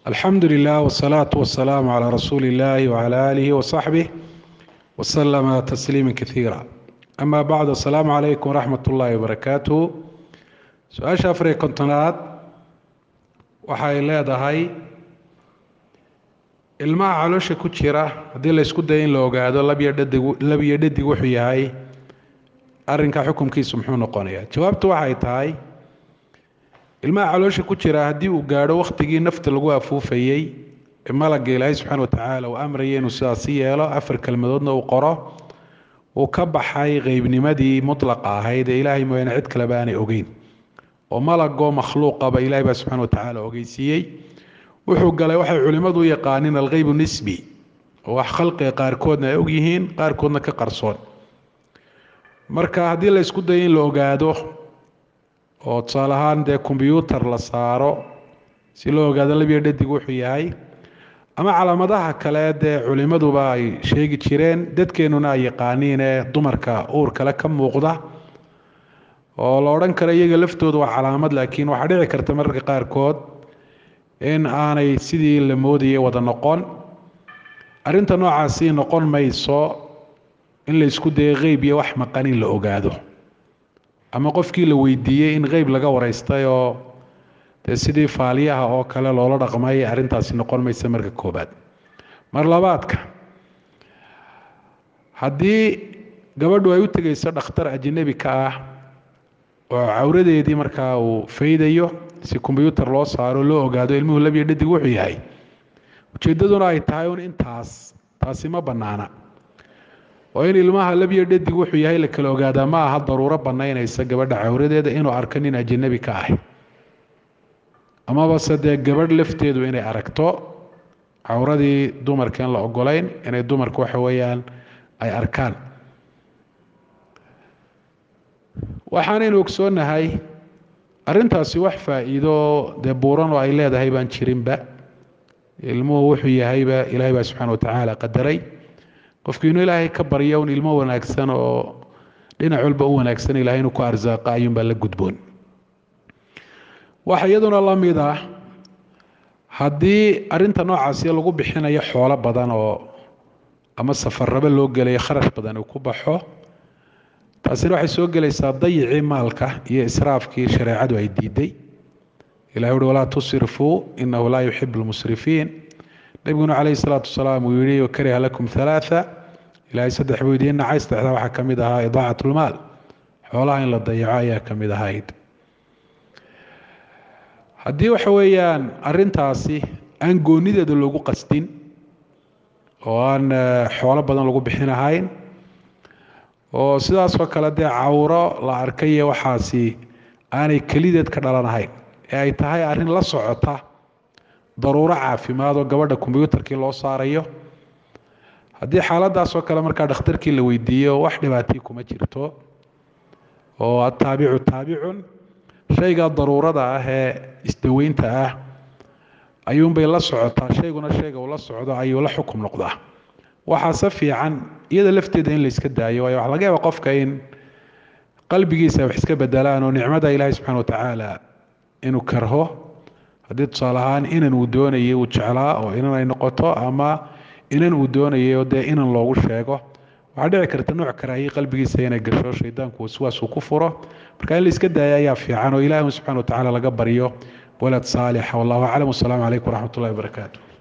الحمد لله والصلاة والسلام على رسول الله وعلى آله وصحبه وسلم تسليما كثيرا. أما بعد، السلام عليكم ورحمة الله وبركاته. su-aasha afar iyo kontonaad waxay leedahay ilmaha caloosha ku jira haddii la isku dayo in la ogaado lab iyo dhadig wuxuu yahay arrinka xukunkiisu muxuu noqonayaa? jawaabtu waxay tahay ilmaha caloosha ku jira haddii uu gaadho wakhtigii nafta lagu afuufayey ee malagga ilaahay subxaana watacaala uu amrayay inuu sidaasi yeelo, afar kelmadoodna uu qoro, uu ka baxay qeybnimadii mutlaqa ahayd ee ilaahay mooyaane cid kaleba aanay ogeyn, oo malagoo makhluuqaba ilaahay baa subxaana watacaala ogeysiiyey. wuxuu galay waxay culimmadu u yaqaaniin algheybu nisbi, oo wax khalqiga qaarkoodna ay og yihiin, qaarkoodna ka qarsoon. marka haddii la isku dayo in la ogaado oo tusaale ahaan dee kombyuutar la saaro si loo ogaado lab iyo dhadig wuxuu yahay, ama calaamadaha kale dee culimmaduba ay sheegi jireen, dadkeennuna ay yaqaaniin ee dumarka uur kale ka muuqda, oo la odhan karo iyaga laftooda waa calaamad, laakiin waxaa dhici karta mararka qaarkood in aanay sidii la moodayay wada noqon. arrinta noocaasi noqon mayso in la isku dayo qeyb iyo wax maqan in la ogaado, ama qofkii la weydiiyey in qeyb laga waraystay oo dee sidii faaliyaha oo kale loola dhaqmay, arrintaasi noqon maysa marka koobaad. mar labaadka, haddii gabadhu ay u tegayso dhakhtar ajnabi ka ah oo cawradeedii markaa uu faydayo si kombyuutar loo saaro loo ogaado ilmuhu lab iyo dhadig wuxuu yahay, ujeeddaduna ay tahay un intaas, taasi ma bannaana. oo in ilmaha lab iyo dhadig wuxuu yahay la kala ogaadaa ma aha daruuro bannaynaysa gabadha cawradeeda inuu arko nin ajnabi ka ah, amabase dee gabadh lafteedu inay aragto cawradii dumarka in la ogolayn inay dumarku waxa weeyaan ay arkaan. waxaanaynu ogsoonnahay arrintaasi wax faa'iido dee buuran oo ay leedahay baan jirinba. ilmuhu wuxuu yahayba ilaahay baa subxaana watacaala qadaray. qofku inuu ilaahay ka baryo un ilmo wanaagsan oo dhinac walba u wanaagsan ilaahay inuu ku arsaaqa ayuunbaa la gudboon. waxa iyaduna la mid ah haddii arrinta noocaasi lagu bixinayo xoolo badan oo ama safarraba loo gelayo kharash badan uu ku baxo, taasina waxay soo gelaysaa dayicii maalka iyo israafkii shareecadu ay diiday. ilahi uhi walaa tusrifuu inahu laa yuxibu lmusrifiin. nabiguna calayhi salaatu wasalaam uu yihi wakariha lakum halaaa, ilaahay saddex buu idiin nacay, saddexdaa waxaa ka mid ahaa idaacat lmaal, xoolaha in la dayaco ayaa ka mid ahayd. haddii waxa weeyaan arrintaasi aan goonideeda loogu qasdin oo aan xoolo badan lagu bixin ahayn, oo sidaasoo kale dee cawro la arkay iyo waxaasi aanay kelideed ka dhalanahayn, ee ay tahay arrin la socota daruuro caafimaad oo gabadha kombyuutarkii loo saarayo, haddii xaaladaasoo kale markaa dhakhtarkii la weydiiyo wax dhibaatii kuma jirto, oo ataabicu taabicun, shayga daruurada ah ee isdaweynta ah ayuunbay la socotaa, shayguna shayga uu la socdo ayuu la xukum noqdaa. waxaase fiican iyada lafteeda in la iska daayo, waayo waxa laga yaaba qofka in qalbigiisa wax iska bedelaan oo nicmada ilaahay subxana watacaala inuu karho. haddii tusaale ahaan inan uu doonayay uu jeclaa oo inan ay noqoto, ama inan uu doonayay oo dee inan loogu sheego, waxaa dhici karta nooc karaahiye qalbigiisa inay gasho, shaydaanku waswaas uu ku furo. marka in la iska daaya ayaa fiican oo ilaahi subxana watacaala laga baryo walad saalixa. wallahu aclam. wasalaamu calaykum waraxmat ullahi wabarakaatu.